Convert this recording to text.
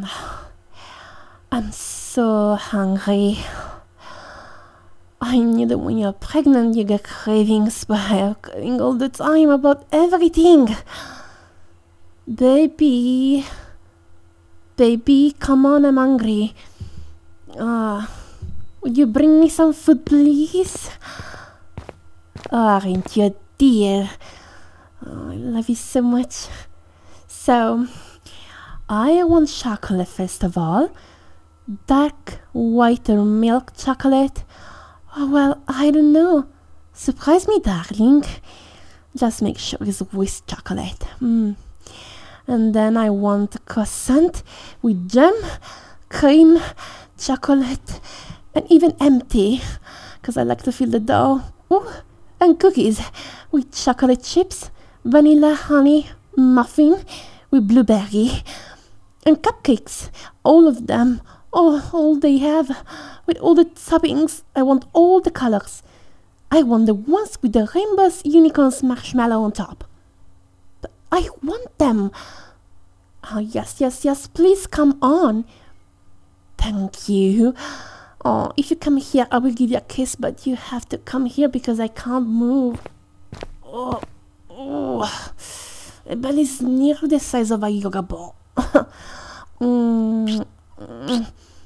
I'm so hungry. I knew that when you're pregnant, you get cravings, but I have craving all the time about everything. Baby, baby, come on, I'm hungry. Would you bring me some food, please? Aren't you dear? I love you so much. So, I want chocolate first of all. Dark white or milk chocolate. Oh, well, I don't know. Surprise me, darling. Just make sure it's with chocolate. And then I want a croissant with jam, cream, chocolate, and even empty, because I like to feel the dough. Ooh, and cookies with chocolate chips, vanilla, honey, muffin with blueberry, and cupcakes, all of them. Oh, all they have, with all the toppings. I want all the colors. I want the ones with the rainbows, unicorns, marshmallow on top. But I want them. Oh, yes, yes, yes, please come on. Thank you. Oh, if you come here, I will give you a kiss, but you have to come here because I can't move. Oh, oh. My belly is near the size of a yoga ball. mm, mm.